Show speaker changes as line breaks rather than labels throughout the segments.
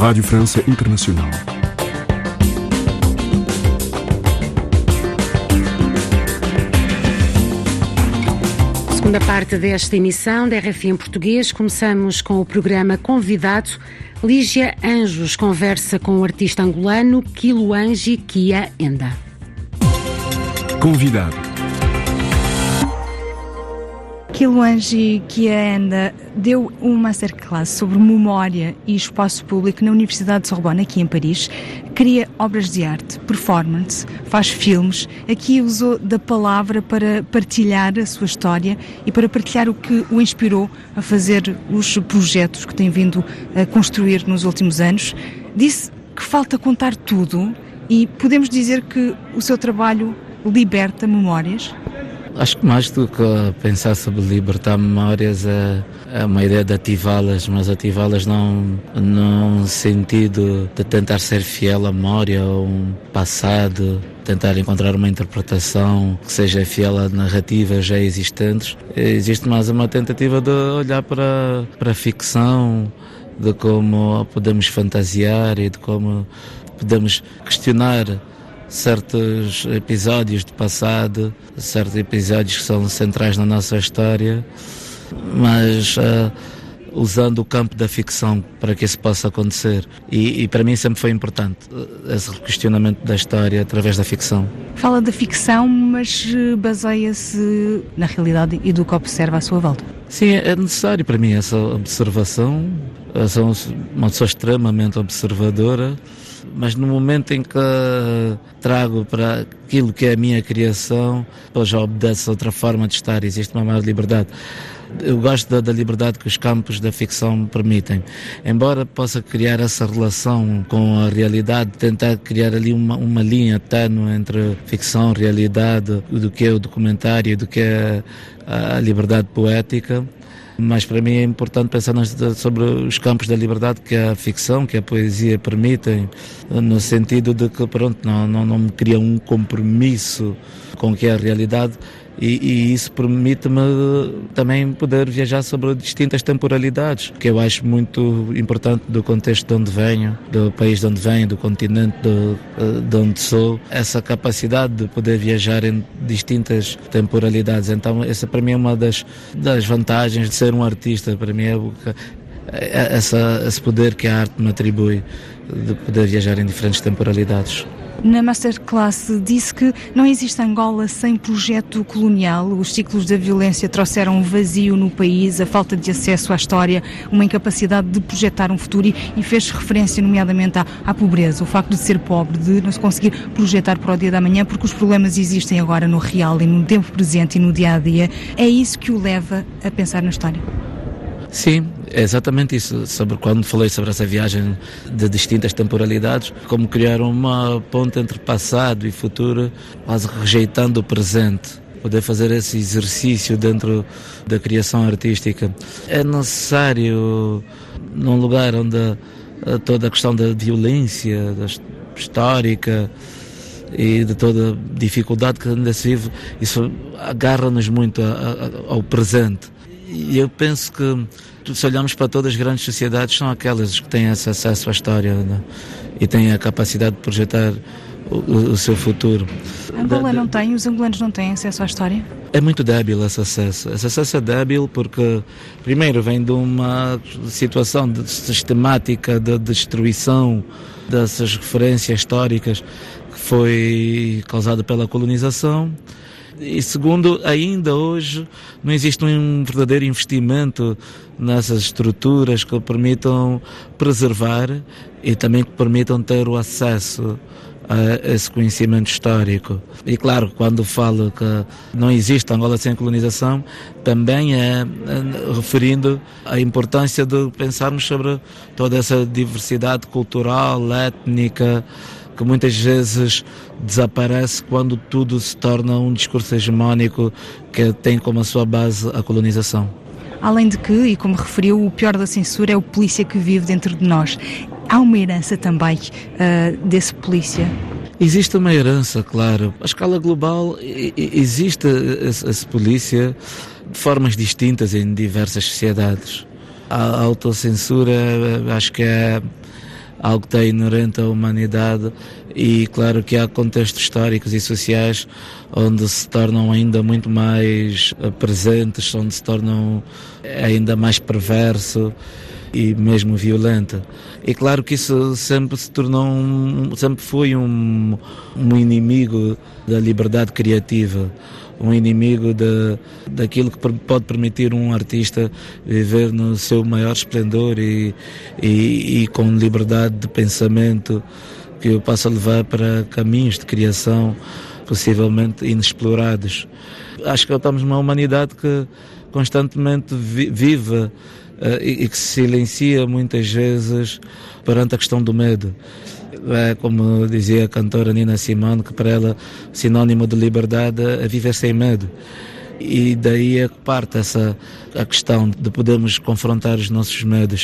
Rádio França Internacional.
Segunda parte desta emissão da RFI em português. Começamos com o programa Convidado. Lígia Anjos conversa com o artista angolano Kiluangi Kia Enda.
Convidado.
Kiluangi Kia Enda deu uma masterclass sobre memória e espaço público na Universidade de Sorbonne, aqui em Paris. Cria obras de arte, performance, faz filmes. Aqui usou da palavra para partilhar a sua história e para partilhar o que o inspirou a fazer os projetos que tem vindo a construir nos últimos anos. Disse que falta contar tudo e podemos dizer que o seu trabalho liberta memórias?
Acho que mais do que pensar sobre libertar memórias é uma ideia de ativá-las, mas ativá-las não no sentido de tentar ser fiel à memória ou um passado, tentar encontrar uma interpretação que seja fiel a narrativas já existentes. Existe mais uma tentativa de olhar para a ficção, de como podemos fantasiar e de como podemos questionar certos episódios do passado, certos episódios que são centrais na nossa história, mas usando o campo da ficção para que isso possa acontecer. E para mim sempre foi importante esse questionamento da história através da ficção.
Fala da ficção, mas baseia-se na realidade e do que observa à sua volta.
Sim, é necessário para mim essa observação. Eu sou uma pessoa extremamente observadora, mas no momento em que trago para aquilo que é a minha criação, eu já obedece a outra forma de estar, existe uma maior liberdade. Eu gosto da liberdade que os campos da ficção me permitem. Embora possa criar essa relação com a realidade, tentar criar ali uma linha tênue entre ficção e realidade, do que é o documentário e do que é a liberdade poética. Mas para mim é importante pensar sobre os campos da liberdade que a ficção, que a poesia permitem, no sentido de que não me cria um compromisso com o que é a realidade, e isso permite-me também poder viajar sobre distintas temporalidades, que eu acho muito importante do contexto de onde venho, do país de onde venho, do continente de onde sou, essa capacidade de poder viajar em distintas temporalidades. Então essa para mim é uma das vantagens de ser um artista. Para mim é esse poder que a arte me atribui, de poder viajar em diferentes temporalidades.
Na Masterclass disse que não existe Angola sem projeto colonial. Os ciclos da violência trouxeram um vazio no país, a falta de acesso à história, uma incapacidade de projetar um futuro e fez referência nomeadamente à pobreza, o facto de ser pobre, de não se conseguir projetar para o dia da manhã, porque os problemas existem agora no real e no tempo presente e no dia-a-dia. É isso que o leva a pensar na história?
Sim, é exatamente isso. Quando falei sobre essa viagem de distintas temporalidades, como criar uma ponte entre passado e futuro, quase rejeitando o presente. Poder fazer esse exercício dentro da criação artística. É necessário, num lugar onde toda a questão da violência histórica e de toda a dificuldade que ainda se vive, isso agarra-nos muito ao presente. E eu penso que, se olharmos para todas as grandes sociedades, são aquelas que têm esse acesso à história, né? E têm a capacidade de projetar o seu futuro.
Angola não tem, os angolanos não têm acesso à história?
É muito débil esse acesso. Esse acesso é débil porque, primeiro, vem de uma situação sistemática de destruição dessas referências históricas que foi causada pela colonização. E segundo, ainda hoje não existe um verdadeiro investimento nessas estruturas que permitam preservar e também que permitam ter o acesso a esse conhecimento histórico. E claro, quando falo que não existe Angola sem colonização, também é referindo à importância de pensarmos sobre toda essa diversidade cultural, étnica, que muitas vezes desaparece quando tudo se torna um discurso hegemónico que tem como a sua base a colonização.
Além de que, e como referiu, o pior da censura é o polícia que vive dentro de nós. Há uma herança também desse polícia?
Existe uma herança, claro. A escala global existe esse polícia de formas distintas em diversas sociedades. A autocensura acho que é algo que é inerente à humanidade, e claro que há contextos históricos e sociais onde se tornam ainda muito mais presentes, onde se tornam ainda mais perverso e mesmo violenta. E claro que isso sempre se tornou sempre foi um inimigo da liberdade criativa, um inimigo daquilo que pode permitir um artista viver no seu maior esplendor e com liberdade de pensamento, que o possa levar para caminhos de criação possivelmente inexplorados. Acho que estamos numa humanidade que constantemente vive e que se silencia muitas vezes perante a questão do medo. É como dizia a cantora Nina Simone, que para ela sinónimo de liberdade é viver sem medo. E daí é que parte a questão de podermos confrontar os nossos medos.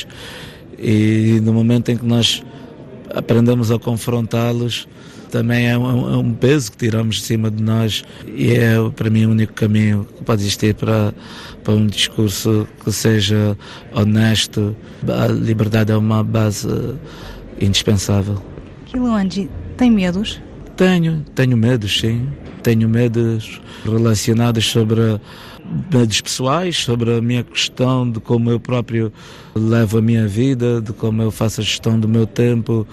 E no momento em que nós aprendemos a confrontá-los, também é um peso que tiramos de cima de nós, e é para mim o único caminho que pode existir para um discurso que seja honesto. A liberdade é uma base indispensável.
Kiluangi, tem medos?
Tenho medos, sim. Tenho medos relacionados sobre medos pessoais, sobre a minha questão de como eu próprio levo a minha vida, de como eu faço a gestão do meu tempo,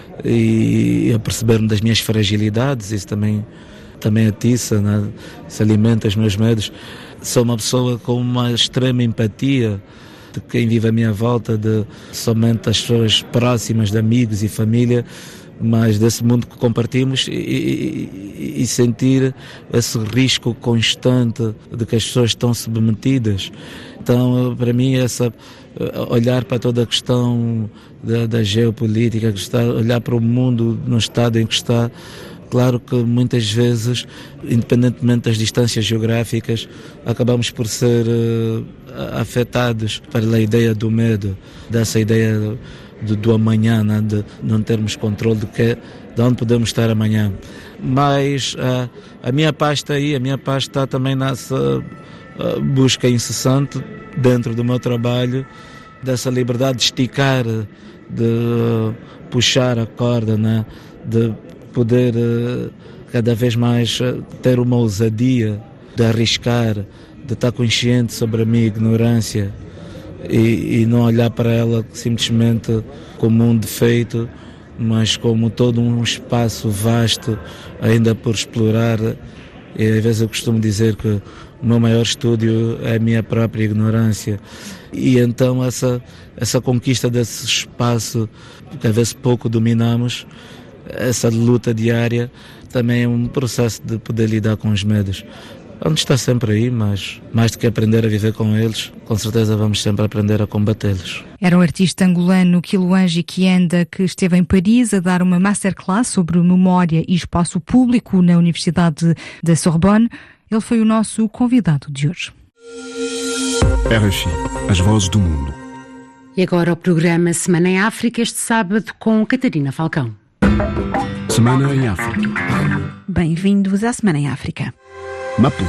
e a perceber-me das minhas fragilidades. Isso também atiça, né? Se alimenta os meus medos. Sou uma pessoa com uma extrema empatia de quem vive à minha volta, de somente as pessoas próximas, de amigos e família, mas desse mundo que compartimos, e sentir esse risco constante de que as pessoas estão submetidas. Então, para mim, olhar para toda a questão da geopolítica, olhar para o mundo no estado em que está, claro que muitas vezes, independentemente das distâncias geográficas, acabamos por ser afetados pela ideia do medo, dessa ideia do amanhã, né? De não termos controle de onde podemos estar amanhã. Mas a minha paz está aí, a minha paz está também nessa busca incessante dentro do meu trabalho, dessa liberdade de esticar, de puxar a corda, né? De poder cada vez mais ter uma ousadia de arriscar, de estar consciente sobre a minha ignorância e não olhar para ela simplesmente como um defeito, mas como todo um espaço vasto ainda por explorar. E às vezes eu costumo dizer que o meu maior estúdio é a minha própria ignorância. E então essa conquista desse espaço que às vezes pouco dominamos, essa luta diária, também é um processo de poder lidar com os medos. Onde está sempre aí, mas mais do que aprender a viver com eles, com certeza vamos sempre aprender a combatê-los.
Era o artista angolano Kiluangi Kienda, que esteve em Paris a dar uma masterclass sobre memória e espaço público na Universidade da Sorbonne. Ele foi o nosso convidado de hoje.
RFI, as vozes do mundo.
E agora o programa Semana em África, este sábado com Catarina Falcão.
Semana em África.
Bem-vindos à Semana em África.
Maputo,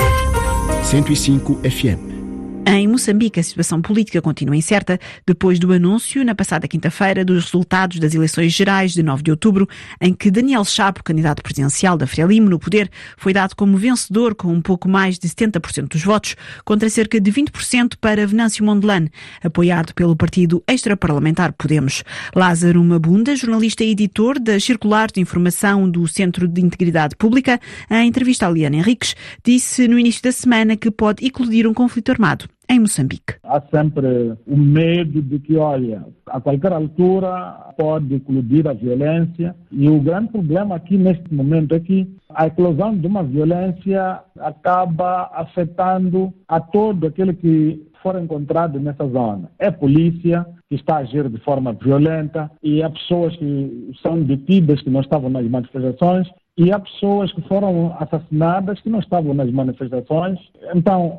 105 FM.
Em Moçambique, a situação política continua incerta depois do anúncio, na passada quinta-feira, dos resultados das eleições gerais de 9 de outubro, em que Daniel Chapo, candidato presidencial da Frelimo no poder, foi dado como vencedor com um pouco mais de 70% dos votos, contra cerca de 20% para Venâncio Mondlane, apoiado pelo partido extraparlamentar Podemos. Lázaro Mabunda, jornalista e editor das circulares de informação do Centro de Integridade Pública, em entrevista a Liana Henriques, disse no início da semana que pode eclodir um conflito armado em Moçambique.
Há sempre o medo de que, olha, a qualquer altura pode eclodir a violência, e o grande problema aqui neste momento é que a eclosão de uma violência acaba afetando a todo aquele que for encontrado nessa zona. É a polícia que está a agir de forma violenta, e há pessoas que são detidas que não estavam nas manifestações, e há pessoas que foram assassinadas que não estavam nas manifestações. Então,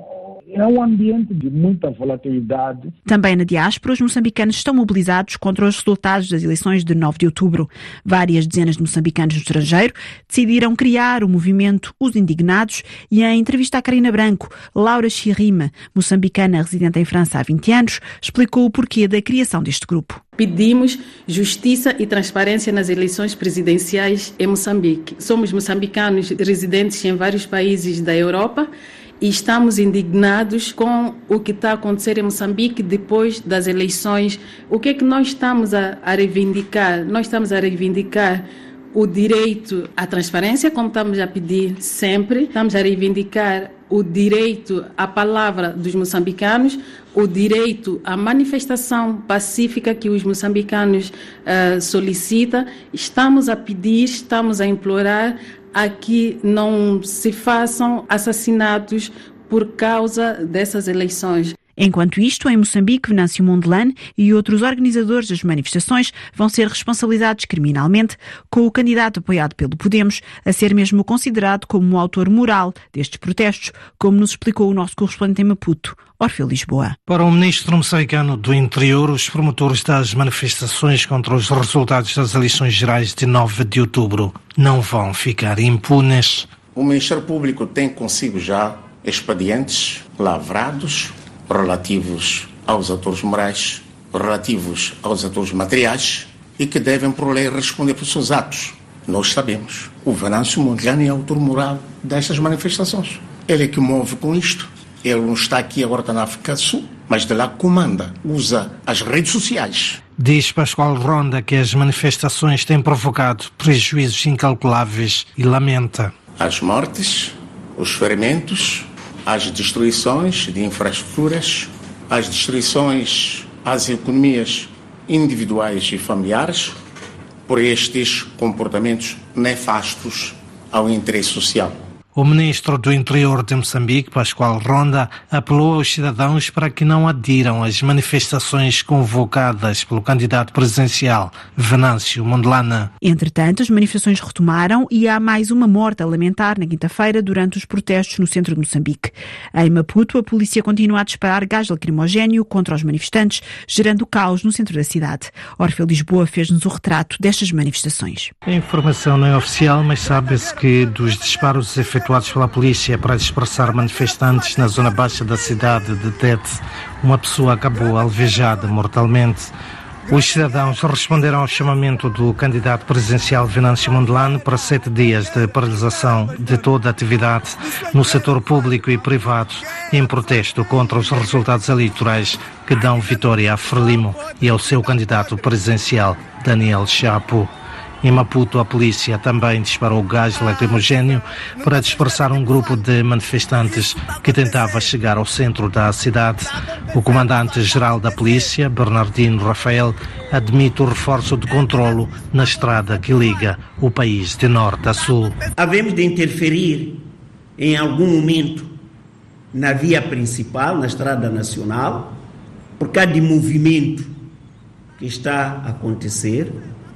É um ambiente de muita volatilidade.
Também na diáspora, os moçambicanos estão mobilizados contra os resultados das eleições de 9 de outubro. Várias dezenas de moçambicanos no estrangeiro decidiram criar o movimento Os Indignados e, em entrevista à Karina Branco, Laura Chirrima, moçambicana residente em França há 20 anos, explicou o porquê da criação deste grupo.
Pedimos justiça e transparência nas eleições presidenciais em Moçambique. Somos moçambicanos residentes em vários países da Europa e estamos indignados com o que está a acontecer em Moçambique depois das eleições. O que é que nós estamos a reivindicar? Nós estamos a reivindicar o direito à transparência, como estamos a pedir sempre. Estamos a reivindicar o direito à palavra dos moçambicanos, o direito à manifestação pacífica que os moçambicanos solicitam. Estamos a pedir, estamos a implorar a que não se façam assassinatos por causa dessas eleições.
Enquanto isto, em Moçambique, Venâncio Mondlane e outros organizadores das manifestações vão ser responsabilizados criminalmente, com o candidato apoiado pelo Podemos a ser mesmo considerado como o autor moral destes protestos, como nos explicou o nosso correspondente em Maputo, Orfeu Lisboa.
Para o ministro moçambicano do Interior, os promotores das manifestações contra os resultados das eleições gerais de 9 de outubro não vão ficar impunes.
O Ministério Público tem consigo já expedientes lavrados relativos aos atores morais, relativos aos atores materiais e que devem, por lei, responder por seus atos. Nós sabemos, o Venâncio Mondlane é autor moral destas manifestações. Ele é que move com isto. Ele não está aqui, agora está na África do Sul, mas de lá comanda, usa as redes sociais.
Diz Pascoal Ronda que as manifestações têm provocado prejuízos incalculáveis e lamenta.
As mortes, os ferimentos, as destruições de infraestruturas, as destruições às economias individuais e familiares por estes comportamentos nefastos ao interesse social.
O ministro do Interior de Moçambique, Pascoal Ronda, apelou aos cidadãos para que não adiram às manifestações convocadas pelo candidato presidencial, Venâncio Mondlane.
Entretanto, as manifestações retomaram e há mais uma morte a lamentar na quinta-feira durante os protestos no centro de Moçambique. Em Maputo, a polícia continua a disparar gás lacrimogéneo contra os manifestantes, gerando caos no centro da cidade. Orfeu Lisboa fez-nos o retrato destas manifestações.
A informação não é oficial, mas sabe-se que dos disparos efetuados pela polícia para dispersar manifestantes na zona baixa da cidade de Tete, uma pessoa acabou alvejada mortalmente. Os cidadãos responderam ao chamamento do candidato presidencial Venâncio Mondlane para 7 dias de paralisação de toda a atividade no setor público e privado, em protesto contra os resultados eleitorais que dão vitória a Frelimo e ao seu candidato presidencial, Daniel Chapo. Em Maputo, a polícia também disparou gás lacrimogéneo para dispersar um grupo de manifestantes que tentava chegar ao centro da cidade. O comandante-geral da polícia, Bernardino Rafael, admite o reforço de controlo na estrada que liga o país de norte a sul.
Havemos de interferir em algum momento na via principal, na estrada nacional, por causa de movimento que está a acontecer.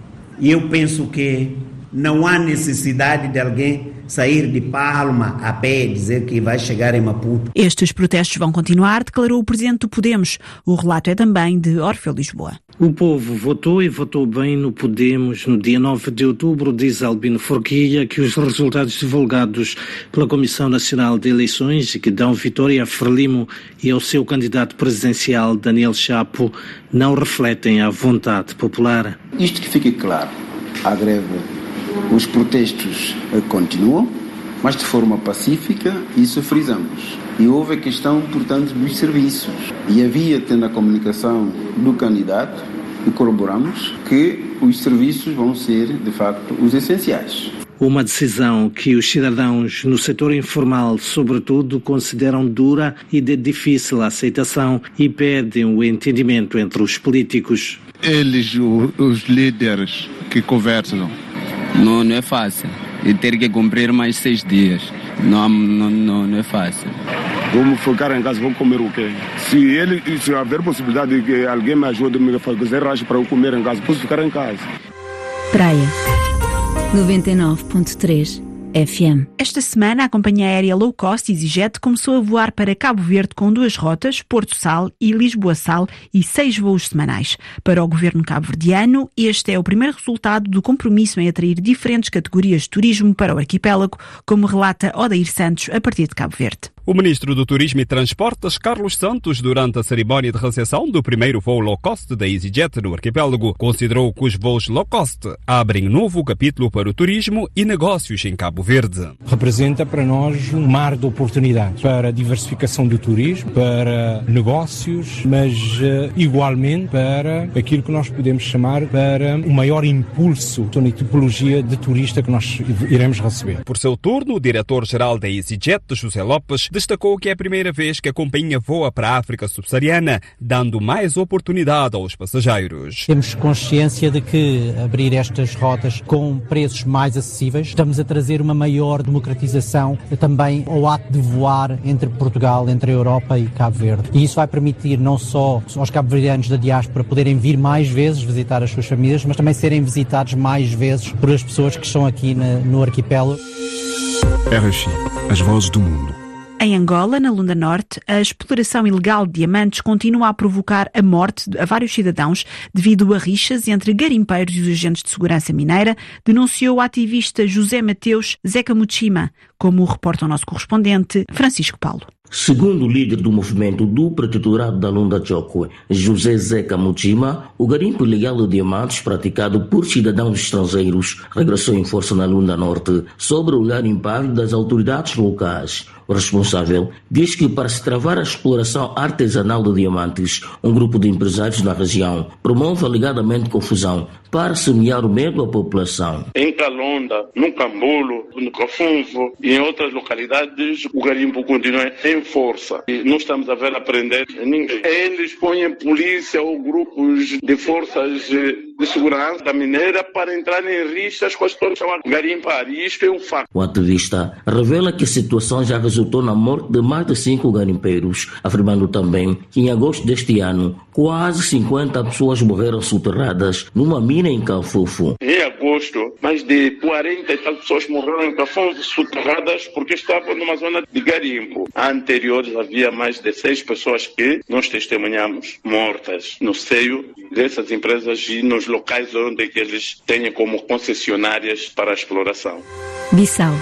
E eu penso que não há necessidade de alguém sair de Palma a pé e dizer que vai chegar em Maputo.
Estes protestos vão continuar, declarou o presidente do Podemos. O relato é também de Orfeu Lisboa.
O povo votou e votou bem no Podemos no dia 9 de outubro, diz Albino Forquilha, que os resultados divulgados pela Comissão Nacional de Eleições e que dão vitória a Frelimo e ao seu candidato presidencial, Daniel Chapo, não refletem a vontade popular.
Isto que fique claro, a greve, os protestos continuam, mas de forma pacífica, isso frisamos. E houve a questão, portanto, dos serviços. E havia, tendo a comunicação do candidato, e corroboramos que os serviços vão ser, de facto, os essenciais.
Uma decisão que os cidadãos no setor informal, sobretudo, consideram dura e de difícil aceitação e pedem o entendimento entre os políticos.
Eles, os líderes que conversam.
Não é fácil. E ter que cumprir mais 6 dias. Não é fácil.
Vamos ficar em casa, vou comer o quê? Se haver possibilidade de que alguém me ajude a me fazer rancho para eu comer em casa, posso ficar em casa.
Praia 99.3 FM.
Esta semana, a companhia aérea low cost EasyJet começou a voar para Cabo Verde com 2 rotas, Porto Sal e Lisboa Sal, e 6 voos semanais. Para o governo cabo-verdiano, este é o primeiro resultado do compromisso em atrair diferentes categorias de turismo para o arquipélago, como relata Odair Santos, a partir de Cabo Verde.
O ministro do Turismo e Transportes, Carlos Santos, durante a cerimónia de recepção do primeiro voo low-cost da EasyJet no arquipélago, considerou que os voos low-cost abrem novo capítulo para o turismo e negócios em Cabo Verde.
Representa para nós um mar de oportunidades para a diversificação do turismo, para negócios, mas igualmente para aquilo que nós podemos chamar para um maior impulso na tipologia de turista que nós iremos receber.
Por seu turno, o diretor-geral da EasyJet, José Lopes, destacou que é a primeira vez que a companhia voa para a África subsaariana, dando mais oportunidade aos passageiros.
Temos consciência de que abrir estas rotas com preços mais acessíveis, estamos a trazer uma maior democratização também ao ato de voar entre Portugal, entre a Europa e Cabo Verde. E isso vai permitir não só aos cabo-verdianos da diáspora poderem vir mais vezes visitar as suas famílias, mas também serem visitados mais vezes por as pessoas que estão aqui no arquipélago.
RFI, as vozes do mundo.
Em Angola, na Lunda Norte, a exploração ilegal de diamantes continua a provocar a morte a vários cidadãos devido a rixas entre garimpeiros e os agentes de segurança mineira, denunciou o ativista José Mateus Zeca Muchima, como reporta o nosso correspondente Francisco Paulo.
Segundo o líder do movimento do protetorado da Lunda Chokwe, José Zeca Muchima, o garimpo ilegal de diamantes praticado por cidadãos estrangeiros regressou em força na Lunda Norte, sob o olhar impávido das autoridades locais. O responsável diz que para se travar a exploração artesanal de diamantes, um grupo de empresários na região promove alegadamente confusão para semear o medo à população.
Em Calonda, no Cambulo, no Cafunvo e em outras localidades, o garimpo continua em força. E não estamos a ver aprender ninguém. Eles põem polícia ou grupos de forças de segurança da mineira para entrar em rixas com as pessoas que chamam de garimpar. E isto é um facto.
O ativista revela que a situação já resultou na morte de mais de 5 garimpeiros, afirmando também que em agosto deste ano, quase 50 pessoas morreram soterradas numa mina em Cafofo.
Em agosto, mais de 40 e tal pessoas morreram em Cafofo soterradas porque estavam numa zona de garimpo. Anteriores havia mais de 6 pessoas que nós testemunhamos mortas no seio dessas empresas e nos locais onde eles têm como concessionárias para a exploração.
Bissau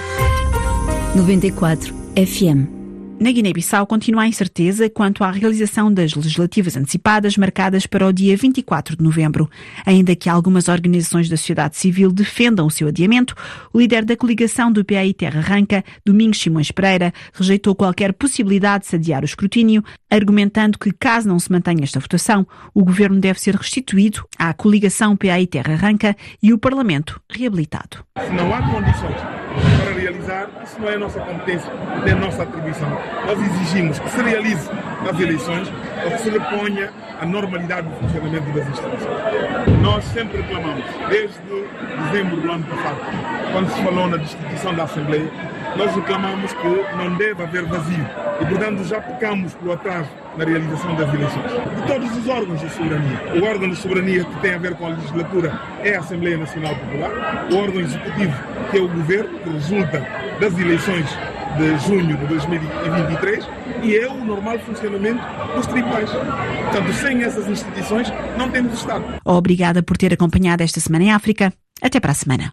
94 FM.
Na Guiné-Bissau continua a incerteza quanto à realização das legislativas antecipadas marcadas para o dia 24 de novembro. Ainda que algumas organizações da sociedade civil defendam o seu adiamento, o líder da coligação do PAI Terra Arranca, Domingos Simões Pereira, rejeitou qualquer possibilidade de se adiar o escrutínio, argumentando que, caso não se mantenha esta votação, o governo deve ser restituído à coligação PAI Terra Arranca e o Parlamento reabilitado.
Se não há condições para realizar, isso não é a nossa competência, não é a nossa atribuição. Nós exigimos que se realize as eleições ou que se reponha a normalidade do funcionamento das instituições. Nós sempre reclamamos, desde dezembro do ano passado, quando se falou na destituição da Assembleia, nós reclamamos que não deve haver vazio e, portanto, já pecamos pelo atraso na realização das eleições. De todos os órgãos de soberania, o órgão de soberania que tem a ver com a legislatura é a Assembleia Nacional Popular, o órgão executivo, que é o governo, que resulta das eleições de junho de 2023, e é o normal funcionamento dos tribunais. Portanto, sem essas instituições, não temos Estado.
Obrigada por ter acompanhado esta Semana em África. Até para a semana.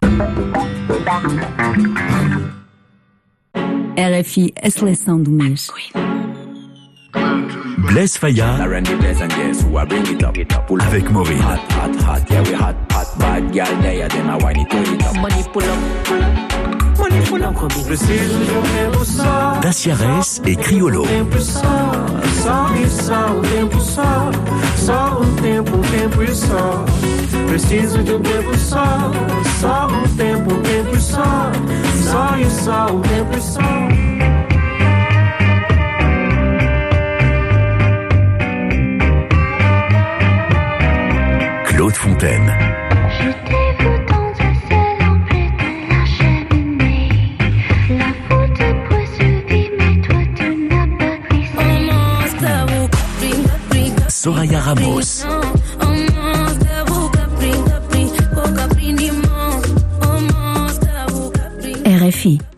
RFI, a seleção do mês.
Blaise Fayard avec Maureen. Dacia Reis et Criolo.
Preciso de tempo só, só tempo só, só e só tempo só.
Claude Fontaine.
Je t'ai vu dans un ciel en plein de la cheminée. La foule te poursuivit, mais toi tu n'as pas glissé.
Soraya Ramos.
RFI.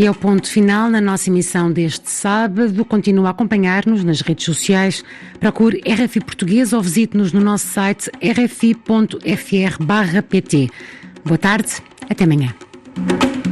E é o ponto final na nossa emissão deste sábado. Continua a acompanhar-nos nas redes sociais. Procure RFI Português ou visite-nos no nosso site rfi.fr/pt. Boa tarde, até amanhã.